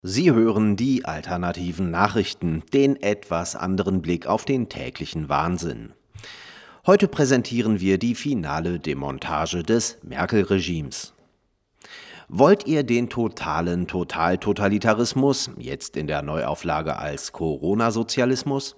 Sie hören die alternativen Nachrichten, den etwas anderen Blick auf den täglichen Wahnsinn. Heute präsentieren wir die finale Demontage des Merkel-Regimes. Wollt ihr den totalen Totaltotalitarismus, jetzt in der Neuauflage als Corona-Sozialismus?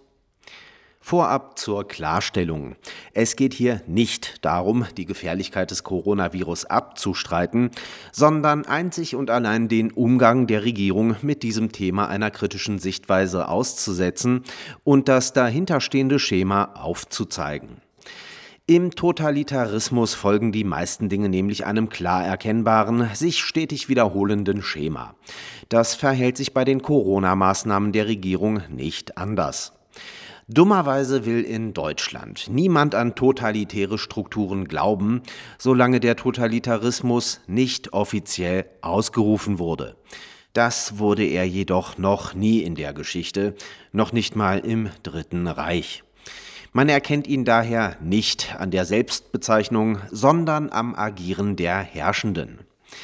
Vorab zur Klarstellung. Es geht hier nicht darum, die Gefährlichkeit des Coronavirus abzustreiten, sondern einzig und allein den Umgang der Regierung mit diesem Thema einer kritischen Sichtweise auszusetzen und das dahinterstehende Schema aufzuzeigen. Im Totalitarismus folgen die meisten Dinge nämlich einem klar erkennbaren, sich stetig wiederholenden Schema. Das verhält sich bei den Corona-Maßnahmen der Regierung nicht anders. Dummerweise will in Deutschland niemand an totalitäre Strukturen glauben, solange der Totalitarismus nicht offiziell ausgerufen wurde. Das wurde er jedoch noch nie in der Geschichte, noch nicht mal im Dritten Reich. Man erkennt ihn daher nicht an der Selbstbezeichnung, sondern am Agieren der Herrschenden.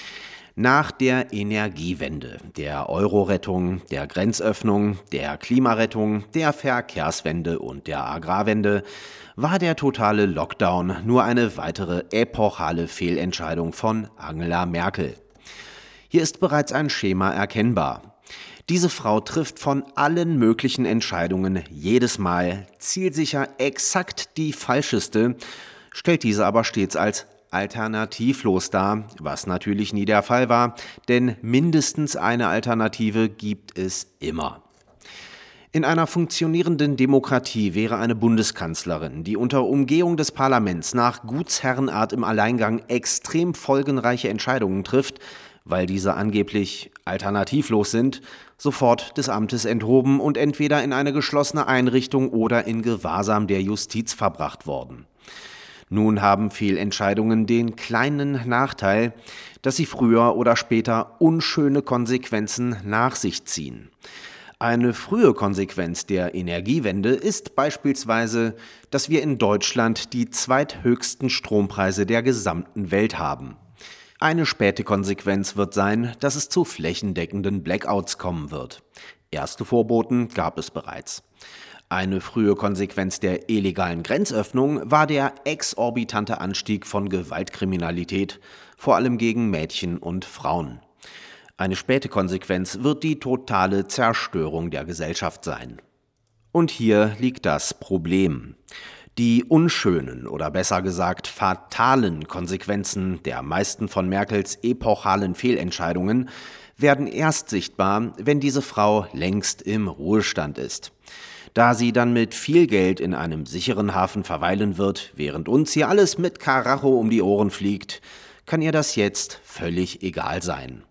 Nach der Energiewende, der Euro-Rettung, der Grenzöffnung, der Klimarettung, der Verkehrswende und der Agrarwende war der totale Lockdown nur eine weitere epochale Fehlentscheidung von Angela Merkel. Hier ist bereits ein Schema erkennbar. Diese Frau trifft von allen möglichen Entscheidungen jedes Mal zielsicher exakt die falscheste, stellt diese aber stets als alternativlos dar, was natürlich nie der Fall war, denn mindestens eine Alternative gibt es immer. In einer funktionierenden Demokratie wäre eine Bundeskanzlerin, die unter Umgehung des Parlaments nach Gutsherrenart im Alleingang extrem folgenreiche Entscheidungen trifft, weil diese angeblich alternativlos sind, sofort des Amtes enthoben und entweder in eine geschlossene Einrichtung oder in Gewahrsam der Justiz verbracht worden. Nun haben Fehlentscheidungen den kleinen Nachteil, dass sie früher oder später unschöne Konsequenzen nach sich ziehen. Eine frühe Konsequenz der Energiewende ist beispielsweise, dass wir in Deutschland die zweithöchsten Strompreise der gesamten Welt haben. Eine späte Konsequenz wird sein, dass es zu flächendeckenden Blackouts kommen wird. Erste Vorboten gab es bereits. Eine frühe Konsequenz der illegalen Grenzöffnung war der exorbitante Anstieg von Gewaltkriminalität, vor allem gegen Mädchen und Frauen. Eine späte Konsequenz wird die totale Zerstörung der Gesellschaft sein. Und hier liegt das Problem. Die unschönen oder besser gesagt fatalen Konsequenzen der meisten von Merkels epochalen Fehlentscheidungen werden erst sichtbar, wenn diese Frau längst im Ruhestand ist. Da sie dann mit viel Geld in einem sicheren Hafen verweilen wird, während uns hier alles mit Karacho um die Ohren fliegt, kann ihr das jetzt völlig egal sein.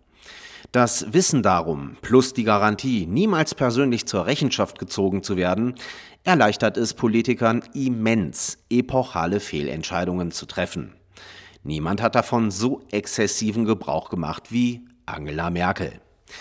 Das Wissen darum, plus die Garantie, niemals persönlich zur Rechenschaft gezogen zu werden, erleichtert es Politikern immens, epochale Fehlentscheidungen zu treffen. Niemand hat davon so exzessiven Gebrauch gemacht wie Angela Merkel.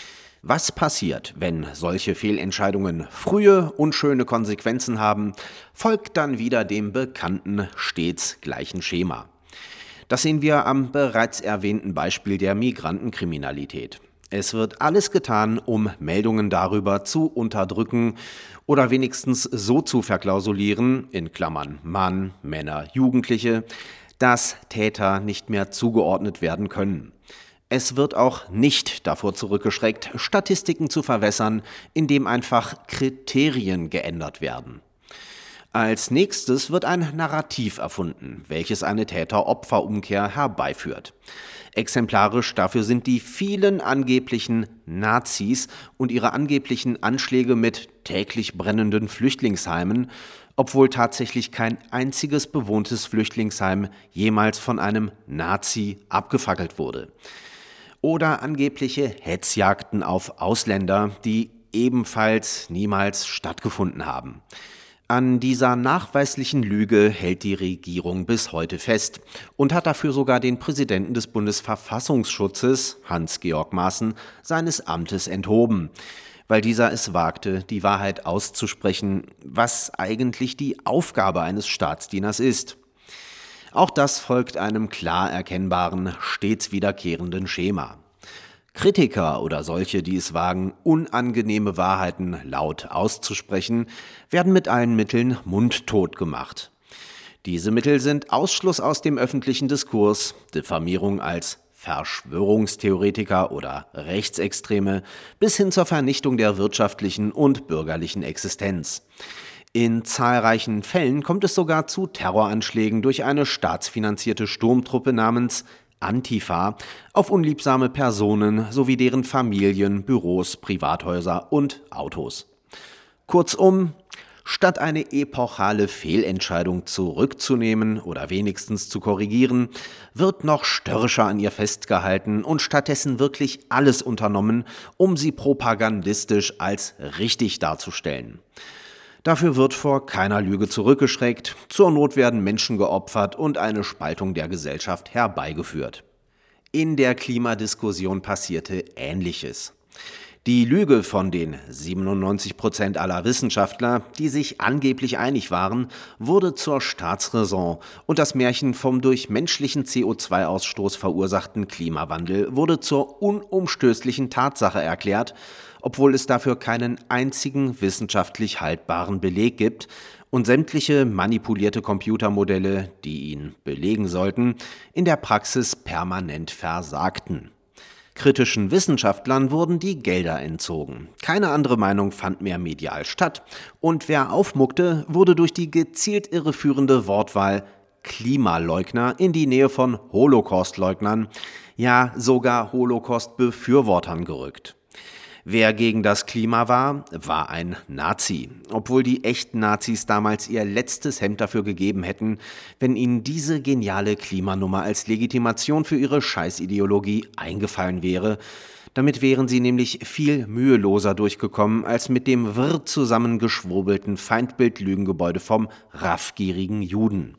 Was passiert, wenn solche Fehlentscheidungen frühe, unschöne Konsequenzen haben, folgt dann wieder dem bekannten, stets gleichen Schema. Das sehen wir am bereits erwähnten Beispiel der Migrantenkriminalität. Es wird alles getan, um Meldungen darüber zu unterdrücken oder wenigstens so zu verklausulieren, in Klammern Mann, Männer, Jugendliche, dass Täter nicht mehr zugeordnet werden können. Es wird auch nicht davor zurückgeschreckt, Statistiken zu verwässern, indem einfach Kriterien geändert werden. Als nächstes wird ein Narrativ erfunden, welches eine Täter-Opfer-Umkehr herbeiführt. Exemplarisch dafür sind die vielen angeblichen Nazis und ihre angeblichen Anschläge mit täglich brennenden Flüchtlingsheimen, obwohl tatsächlich kein einziges bewohntes Flüchtlingsheim jemals von einem Nazi abgefackelt wurde. Oder angebliche Hetzjagden auf Ausländer, die ebenfalls niemals stattgefunden haben. An dieser nachweislichen Lüge hält die Regierung bis heute fest und hat dafür sogar den Präsidenten des Bundesverfassungsschutzes, Hans-Georg Maaßen, seines Amtes enthoben, weil dieser es wagte, die Wahrheit auszusprechen, was eigentlich die Aufgabe eines Staatsdieners ist. Auch das folgt einem klar erkennbaren, stets wiederkehrenden Schema. Kritiker oder solche, die es wagen, unangenehme Wahrheiten laut auszusprechen, werden mit allen Mitteln mundtot gemacht. Diese Mittel sind Ausschluss aus dem öffentlichen Diskurs, Diffamierung als Verschwörungstheoretiker oder Rechtsextreme bis hin zur Vernichtung der wirtschaftlichen und bürgerlichen Existenz. In zahlreichen Fällen kommt es sogar zu Terroranschlägen durch eine staatsfinanzierte Sturmtruppe namens Antifa auf unliebsame Personen sowie deren Familien, Büros, Privathäuser und Autos. Kurzum, statt eine epochale Fehlentscheidung zurückzunehmen oder wenigstens zu korrigieren, wird noch störrischer an ihr festgehalten und stattdessen wirklich alles unternommen, um sie propagandistisch als richtig darzustellen. Dafür wird vor keiner Lüge zurückgeschreckt, zur Not werden Menschen geopfert und eine Spaltung der Gesellschaft herbeigeführt. In der Klimadiskussion passierte Ähnliches. Die Lüge von den 97% aller Wissenschaftler, die sich angeblich einig waren, wurde zur Staatsräson und das Märchen vom durch menschlichen CO2-Ausstoß verursachten Klimawandel wurde zur unumstößlichen Tatsache erklärt, obwohl es dafür keinen einzigen wissenschaftlich haltbaren Beleg gibt und sämtliche manipulierte Computermodelle, die ihn belegen sollten, in der Praxis permanent versagten. Kritischen Wissenschaftlern wurden die Gelder entzogen. Keine andere Meinung fand mehr medial statt. Und wer aufmuckte, wurde durch die gezielt irreführende Wortwahl Klimaleugner in die Nähe von Holocaustleugnern, ja sogar Holocaust-Befürwortern gerückt. Wer gegen das Klima war, war ein Nazi, obwohl die echten Nazis damals ihr letztes Hemd dafür gegeben hätten, wenn ihnen diese geniale Klimanummer als Legitimation für ihre Scheißideologie eingefallen wäre. Damit wären sie nämlich viel müheloser durchgekommen als mit dem wirr zusammengeschwurbelten Feindbild-Lügengebäude vom raffgierigen Juden.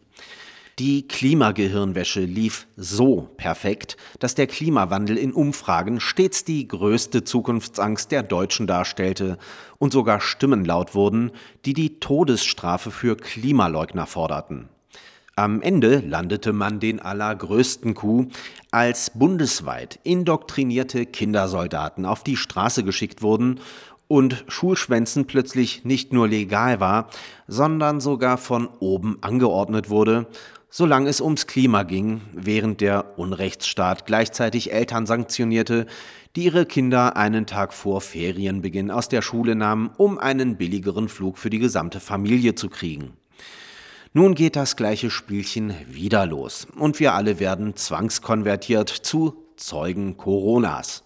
Die Klimagehirnwäsche lief so perfekt, dass der Klimawandel in Umfragen stets die größte Zukunftsangst der Deutschen darstellte und sogar Stimmen laut wurden, die die Todesstrafe für Klimaleugner forderten. Am Ende landete man den allergrößten Coup, als bundesweit indoktrinierte Kindersoldaten auf die Straße geschickt wurden und Schulschwänzen plötzlich nicht nur legal war, sondern sogar von oben angeordnet wurde, solange es ums Klima ging, während der Unrechtsstaat gleichzeitig Eltern sanktionierte, die ihre Kinder einen Tag vor Ferienbeginn aus der Schule nahmen, um einen billigeren Flug für die gesamte Familie zu kriegen. Nun geht das gleiche Spielchen wieder los und wir alle werden zwangskonvertiert zu Zeugen Coronas.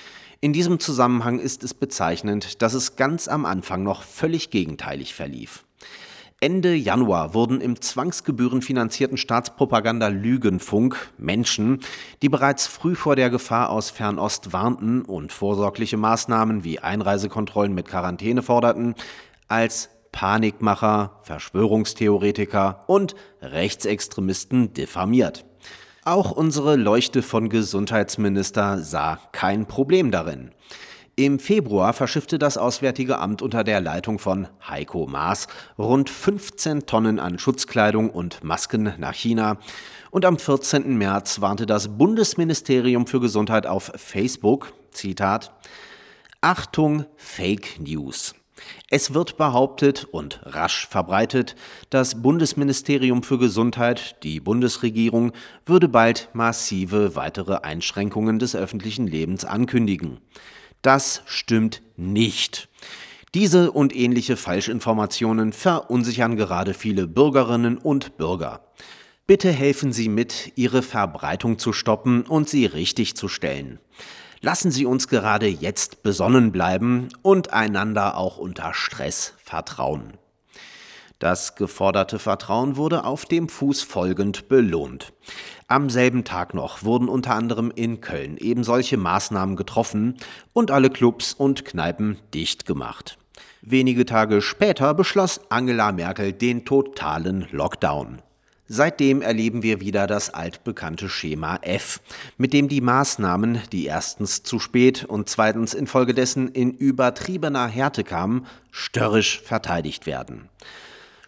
In diesem Zusammenhang ist es bezeichnend, dass es ganz am Anfang noch völlig gegenteilig verlief. Ende Januar wurden im zwangsgebührenfinanzierten Staatspropaganda-Lügenfunk Menschen, die bereits früh vor der Gefahr aus Fernost warnten und vorsorgliche Maßnahmen wie Einreisekontrollen mit Quarantäne forderten, als Panikmacher, Verschwörungstheoretiker und Rechtsextremisten diffamiert. Auch unsere Leuchte von Gesundheitsminister sah kein Problem darin. Im Februar verschiffte das Auswärtige Amt unter der Leitung von Heiko Maas rund 15 Tonnen an Schutzkleidung und Masken nach China. Und am 14. März warnte das Bundesministerium für Gesundheit auf Facebook, Zitat, Achtung, Fake News. Es wird behauptet und rasch verbreitet, das Bundesministerium für Gesundheit, die Bundesregierung, würde bald massive weitere Einschränkungen des öffentlichen Lebens ankündigen. Das stimmt nicht. Diese und ähnliche Falschinformationen verunsichern gerade viele Bürgerinnen und Bürger. Bitte helfen Sie mit, ihre Verbreitung zu stoppen und sie richtig zu stellen. Lassen Sie uns gerade jetzt besonnen bleiben und einander auch unter Stress vertrauen. Das geforderte Vertrauen wurde auf dem Fuß folgend belohnt. Am selben Tag noch wurden unter anderem in Köln eben solche Maßnahmen getroffen und alle Clubs und Kneipen dicht gemacht. Wenige Tage später beschloss Angela Merkel den totalen Lockdown. Seitdem erleben wir wieder das altbekannte Schema F, mit dem die Maßnahmen, die erstens zu spät und zweitens infolgedessen in übertriebener Härte kamen, störrisch verteidigt werden.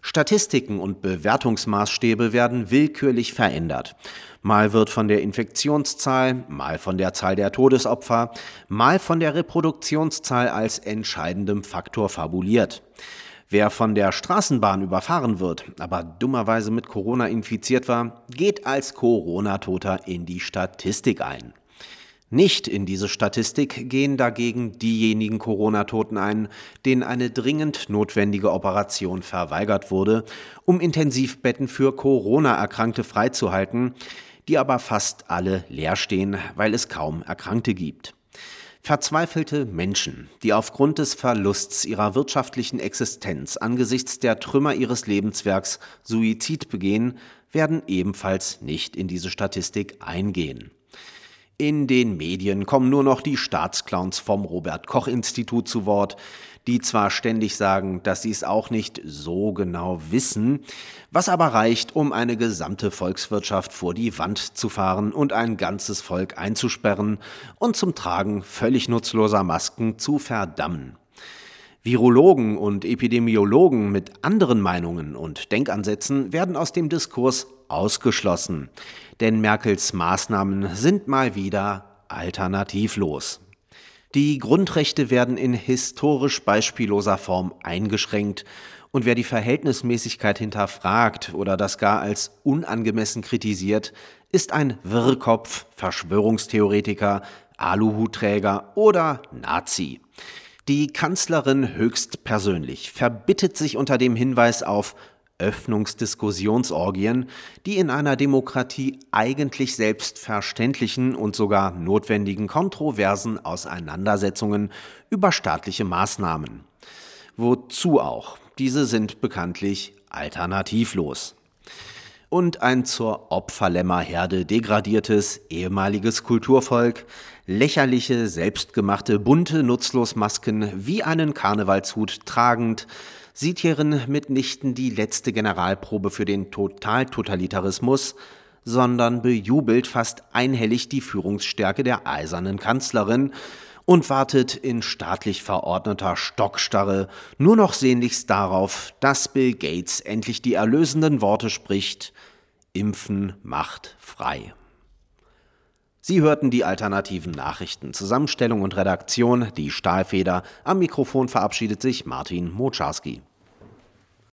Statistiken und Bewertungsmaßstäbe werden willkürlich verändert. Mal wird von der Infektionszahl, mal von der Zahl der Todesopfer, mal von der Reproduktionszahl als entscheidendem Faktor fabuliert. Wer von der Straßenbahn überfahren wird, aber dummerweise mit Corona infiziert war, geht als Corona-Toter in die Statistik ein. Nicht in diese Statistik gehen dagegen diejenigen Corona-Toten ein, denen eine dringend notwendige Operation verweigert wurde, um Intensivbetten für Corona-Erkrankte freizuhalten, die aber fast alle leer stehen, weil es kaum Erkrankte gibt. Verzweifelte Menschen, die aufgrund des Verlusts ihrer wirtschaftlichen Existenz angesichts der Trümmer ihres Lebenswerks Suizid begehen, werden ebenfalls nicht in diese Statistik eingehen. In den Medien kommen nur noch die Staatsclowns vom Robert-Koch-Institut zu Wort, die zwar ständig sagen, dass sie es auch nicht so genau wissen, was aber reicht, um eine gesamte Volkswirtschaft vor die Wand zu fahren und ein ganzes Volk einzusperren und zum Tragen völlig nutzloser Masken zu verdammen. Virologen und Epidemiologen mit anderen Meinungen und Denkansätzen werden aus dem Diskurs ausgeschlossen, denn Merkels Maßnahmen sind mal wieder alternativlos. Die Grundrechte werden in historisch beispielloser Form eingeschränkt und wer die Verhältnismäßigkeit hinterfragt oder das gar als unangemessen kritisiert, ist ein Wirrkopf, Verschwörungstheoretiker, Aluhutträger oder Nazi. Die Kanzlerin höchstpersönlich verbittet sich unter dem Hinweis auf Öffnungsdiskussionsorgien, die in einer Demokratie eigentlich selbstverständlichen und sogar notwendigen kontroversen Auseinandersetzungen über staatliche Maßnahmen. Wozu auch? Diese sind bekanntlich alternativlos. Und ein zur Opferlämmerherde degradiertes ehemaliges Kulturvolk, lächerliche, selbstgemachte, bunte Nutzlosmasken wie einen Karnevalshut tragend, sieht hierin mitnichten die letzte Generalprobe für den Totaltotalitarismus, sondern bejubelt fast einhellig die Führungsstärke der eisernen Kanzlerin und wartet in staatlich verordneter Stockstarre nur noch sehnlichst darauf, dass Bill Gates endlich die erlösenden Worte spricht: Impfen macht frei. Sie hörten die alternativen Nachrichten. Zusammenstellung und Redaktion, die Stahlfeder. Am Mikrofon verabschiedet sich Martin Mocharski.